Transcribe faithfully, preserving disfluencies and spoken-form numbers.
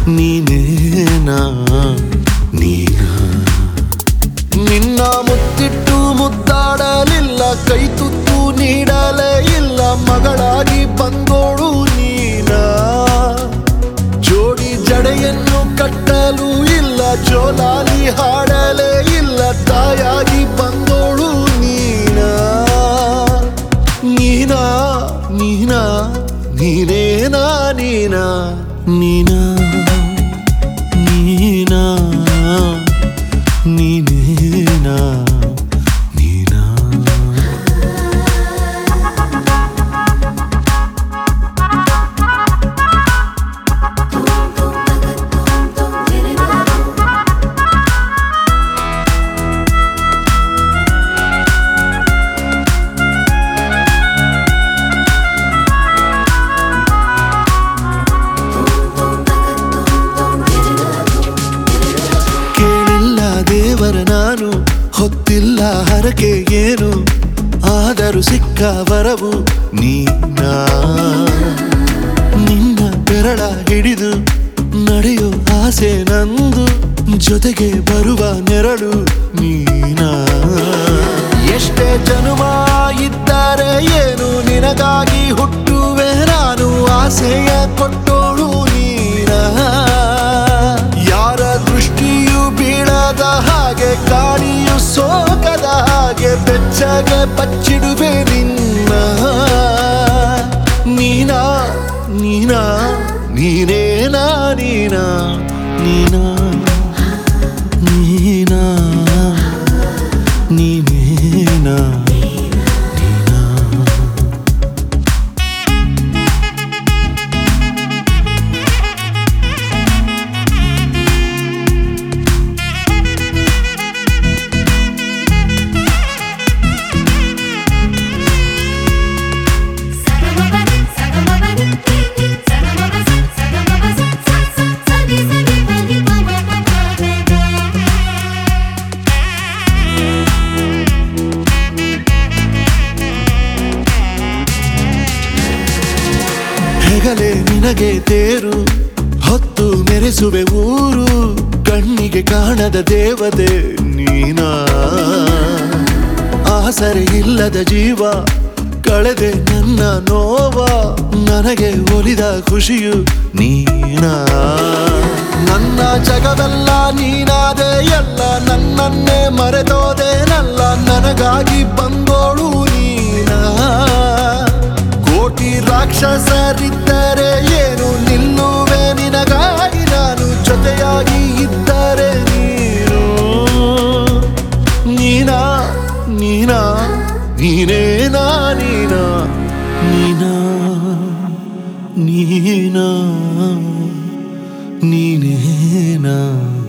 ನೀನೇನಾ ನೀನಾ ನಿನ್ನ ಮುತ್ತಿಟ್ಟು ಮುದ್ದಾಡಲಿಲ್ಲ, ಕೈ ತುತ್ತು ನೀಡಲೇ ಇಲ್ಲ, ಮಗಳಾಗಿ ಬಂದೋಳು ನೀನಾ. ಜೋಡಿ ಜಡೆಯನ್ನು ಕಟ್ಟಲು ಇಲ್ಲ, ಜೋಲಾಲಿ ಹಾಡಲೇ ಇಲ್ಲ, ತಾಯಾಗಿ ಬಂದೋಳು ನೀನಾ. ನೀನಾ ನೀನಾ ನೀನೇನಾ ನೀನಾ ನೀನಾ ನೀನಾ ನೀನೇನಾ ನೀನಾ. ದೇವರ ನಾನು ಹೊತ್ತಿಲ್ಲ ಹರಕೆ ಏನು, ಆದರೂ ಸಿಕ್ಕ ವರವು ನೀನಾ. ನಿನ್ನ ಬೆರಳ ಹಿಡಿದು ನಡೆಯೋ ಆಸೆ ನಂದು, ಜೊತೆಗೆ ಬರುವ ನೆರಳು ನೀನಾ. ಎಷ್ಟೇ ಜನುಮ ಇದ್ದರೆ ಏನು, ನಿನಗಾಗಿ ಹುಟ್ಟುವೆ ನಾನು, ಆಸೆಯ ಕೊಟ್ಟೋಳು ನೀನಾ. ಯಾರ ದೃಷ್ಟಿಯು ಬೀಳದ ಹಾಗೆ, ಗಾಳಿಯು ಸೋಕದ ಹಾಗೆ, ಬೆಚ್ಚಗೆ ಬಚ್ಚಿಡುವೆ ನಿನ್ನ. ನೀನಾ ನೀನಾ ನೀನೇನಾ ನೀನಾ ನೀನಾ ನೀನಾ ನೀನೇನಾ. ಹೆಗಲೇ ನಿನಗೆ ತೇರು ಹೊತ್ತು ಮೆರೆಸುವೆ ಊರು, ಕಣ್ಣಿಗೆ ಕಾಣದ ದೇವತೆ ನೀನಾ. ಆಸರೆ ಇಲ್ಲದ ಜೀವ ಕಳೆದೆ ನನ್ನ ನೋವ, ನನಗೆ ಒಲಿದ ಖುಷಿಯು ನೀನಾ. ನನ್ನ ಜಗವೆಲ್ಲ ನೀನಾದೆ ಎಲ್ಲ, ನನ್ನನ್ನೇ ಮರೆತೋದೇನಲ್ಲ, ನನಗಾಗಿ ಬಂದೋಳು ನೀನಾ. ಕೋಟಿ ರಾಕ್ಷಸರಿದ್ದರೆ ಏನು, ನಿಲ್ಲುವೆ ನಿನಗಾಗಿ ನಾನು, ಜೊತೆಯಾಗಿ ಇದ್ದರೆ ನೀನು. ನೀನಾ ನೀನಾ ನೀನೇನಾ ನೀನಾ ನೀನಾ ನೀನಾ ನೀನೇನಾ.